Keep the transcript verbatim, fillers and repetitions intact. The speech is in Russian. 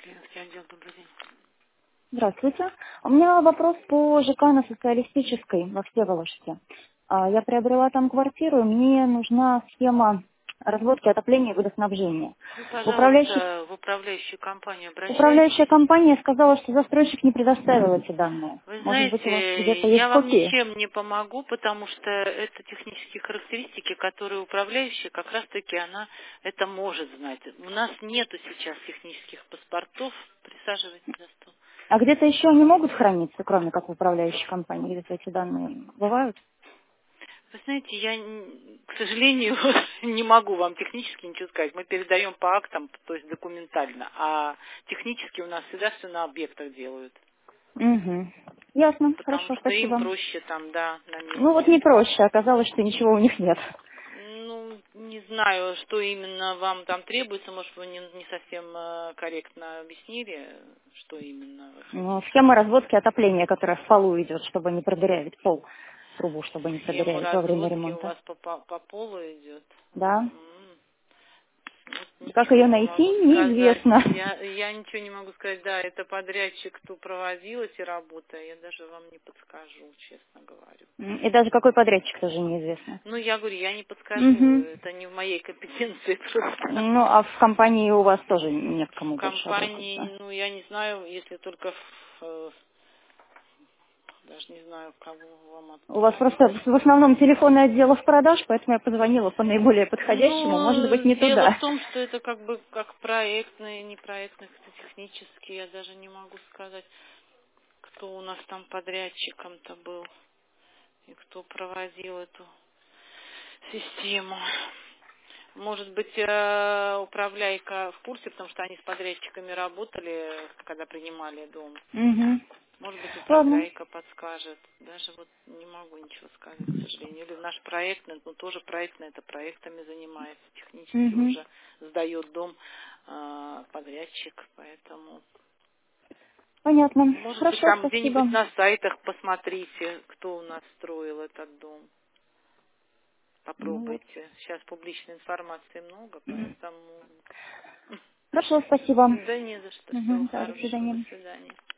Клиентский отдел, добрый день. Здравствуйте. У меня вопрос по ЖК на Социалистической во Всеволожске. А, Я приобрела там квартиру, мне нужна схема разводки отопления и водоснабжения. Вы, Управляющий- пожалуйста, в управляющую компанию Управляющая обращайтесь. компания сказала, что застройщик не предоставил эти данные. Вы Может быть, у вас где-то знаете, есть я вам копии? ничем не помогу, потому что это технические характеристики, которые управляющая, как раз-таки она это может знать. У нас нету сейчас технических паспортов. Присаживайтесь за стол. А где-то еще они могут храниться, кроме как в управляющей компании? Где-то эти данные бывают? Вы знаете, я, н- к сожалению, не могу вам технически ничего сказать. Мы передаем по актам, то есть документально, а технически у нас всегда все на объектах делают. Угу. Ясно. Потому Хорошо, что им спасибо. проще там, да, на Ну вот месте. не проще, оказалось, что ничего у них нет. Ну, не знаю, что именно вам там требуется. Может, вы не, не совсем э, корректно объяснили, что именно вы Ну, хотите. схема разводки отопления, которая в полу идет, чтобы не продырявить пол, трубу, чтобы не Схема продырявить во время разводки у ремонта. вас по, по, по полу идет. Да. М, Вот Как ничего ее не найти, могу сказать. неизвестно. Я, я ничего не могу сказать. Да, это подрядчик, кто проводил эти работы. Я даже вам не подскажу, честно говорю. М, И даже какой подрядчик тоже неизвестно. Ну, я говорю, я не подскажу. Угу. Это не в моей компетенции просто. Ну, а в компании у вас тоже не к В кому больше обратиться. компании, ну, я не знаю, если только в, э, даже не знаю, кого вам У вас отправить. просто в основном телефонный отдел в продаж, поэтому я позвонила по наиболее подходящему, может быть, Ну, не дело в туда. том, что это как бы как проектные, не проектные, как-то технические, я даже не могу сказать, кто у нас там подрядчиком-то был и кто проводил эту систему. Может быть, э, управляйка в курсе, потому что они с подрядчиками работали, когда принимали дом. Угу. Может быть, Ладно. управляйка подскажет. Даже вот не могу ничего сказать, к сожалению. Или наш проектный, ну тоже проектный, это проектами занимается. Технически Угу. уже сдает дом э, подрядчик, поэтому... Понятно. Может быть, Хорошо, там спасибо. где-нибудь на сайтах посмотрите, кто у нас строил этот дом. Ну вот. Попробуйте. Сейчас публичной информации много, Мгм. поэтому... Хорошо, спасибо. Да не за что. Всего Мгм. Да, до хорошего. До свидания. свидания.